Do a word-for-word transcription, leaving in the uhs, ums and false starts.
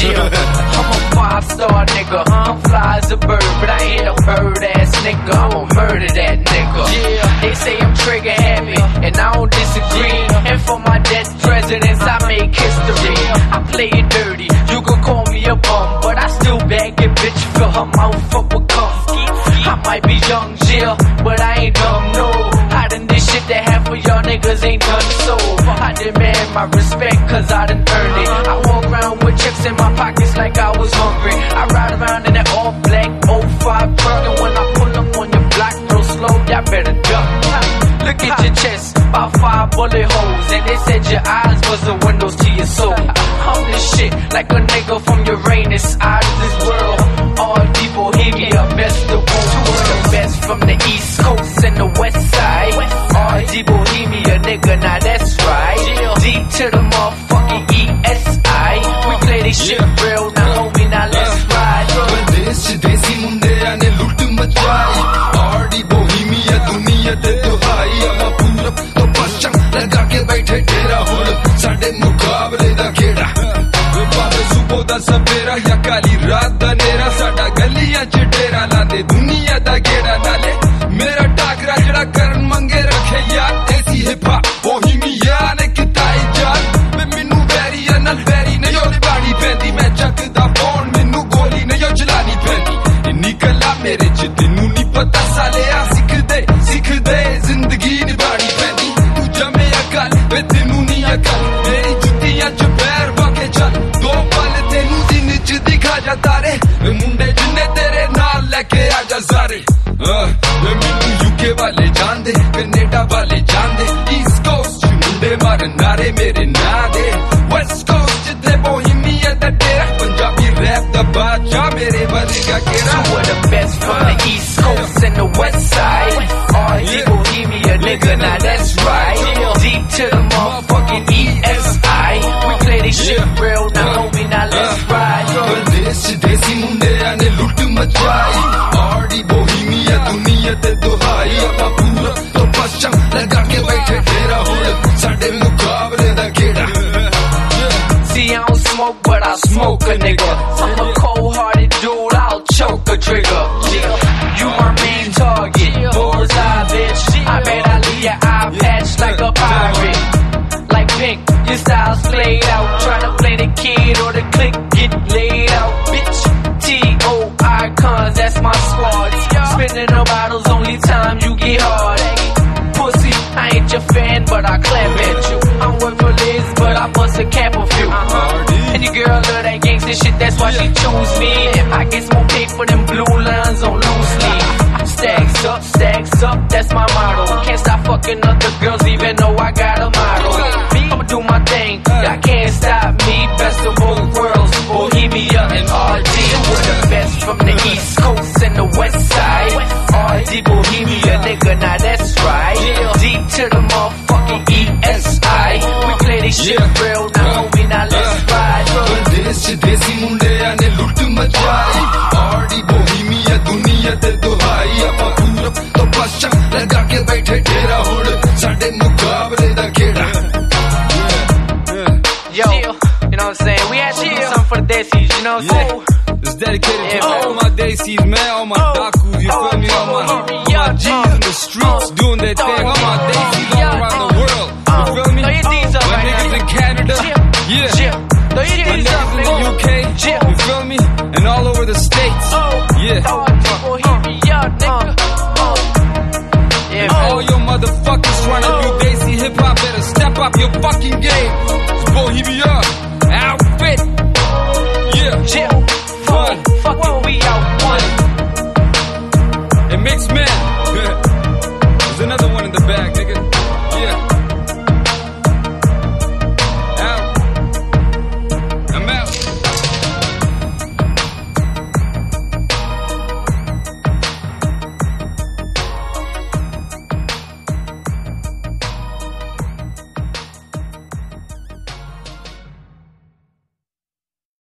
Yeah, I'm a five-star nigga. I'm fly as a bird, but I ain't a bird-ass nigga. I'ma murder that nigga. Yeah, they say I'm trigger happy, and I don't disagree. And for my dead presidents, I make history. I play it dirty. You can call me a bum, but I still bag it, bitch. Fill her mouth up with cum. I might be young, Jill, but I ain't dumb, no. I done this shit that half of y'all niggas ain't done so. I demand my respect, cause I done earned it. I walk around with chips in my pockets like I was hungry. I ride around in that all black oh five truck, and when I pull up on your block real slow, y'all better duck. Look at your chest, about five bullet holes, and they said your eyes was the windows to your soul. I'm this shit like a nigga from Uranus, out of this world. All people hear me up, best the world. The best from the East Coast and the West Side. R D Bohemia, nigga, now that's right. Deep to the motherfucking E S I. We play this shit real, now homie, now let's ride. Perdesh desi munde aane lut machai. R D Bohemia duniya de duhai. Ama purab to pascham laga ke baithe tera hol. Sade muqable da kheda. Bhave suboh da sabera ya kali raat da nera. Sada galiyan ch dera la de duniya da geda nale. Mera takra jada karan mange rakhe yaar. Desi hip hop Bohemia ne kitai jaan. Me minu very anal very ne yo body pendi. Main chakda phone minu goli ne yo chalani pendi. Inni kala mere ch tenu ni pata saleya sikh de sikh de zindagi ni badi pendi. Tu jame akal ve tenu ni akal. Meri juttiyan ch pair bake chal. Do pal tenu din ch dikha ja tare. Munde jinne tere naal leke aaja zare. Me minu U K wale jande, Canada wale jande. East Coast ch munde mar naare mere na de. West Coast jithe Bohemia da tera. Punjabi rap da baadshah mere varga kera. Two of the best from the East Coast and the West Side. R D Bohemia, nigga, now that's right. Deep to the motherfucking E S I. We play this shit real, now homie, now let's ride. Perdesh desi munde aane lut machai. R D Bohemia duniya de duhai. Ama purab to pascham laga ke baithe tera hol. Sade muqable da kheda. See, I don't smoke, but I smoke a nigga. I'm a cold-hearted dude, I'll choke a trigger. You my main target, bullseye, bitch. I bet I leave your eye patch like a pirate. Like Pink, your style's played out. Tryna play the kid or the clique, get laid out, bitch. T O icons, that's my squad. Spinning the bottles, only time you get hard. Pussy, I ain't your fan, but I clap at you. I'm worth for Liz, but I bust a cap of you. And your girl love that gangsta shit, that's why she choose me. If I get more pay for them blue lines on loosely. Stacks up, stacks up, that's my motto. Can't stop fucking other girls even though I got a model. I'ma do my thing, y'all can't stop me. Best of both worlds, Bohemia and R D. We're the best from the East Coast and the West Side. R D Bohemia, nigga, now that's right. Deep to the motherfucking E S I. We play this shit real, now homie, now let's ride. Perdesh desi munde aane lut machai. R D Bohemia duniya de duhai. Ama purab to pascham laga ke baithe tera hol. Sade muqable da kheda. Yo, you know what I'm saying? We had to do something for the Desis, you know what I'm saying? It's dedicated Yeah, to man. all my Desis, man, all my Dakus, you feel me? All my, all my G's in the streets doing their thing. All my Desis all around the world, you feel me? Throw your D's up My right niggas now. in Canada, yeah. Throw your My D's up, niggas in the U K, Yeah. you feel me? And all over the States, yeah. Bohemia, nigga. Yeah, man. All your motherfuckers trying to do Desi hip hop better step up your fucking game.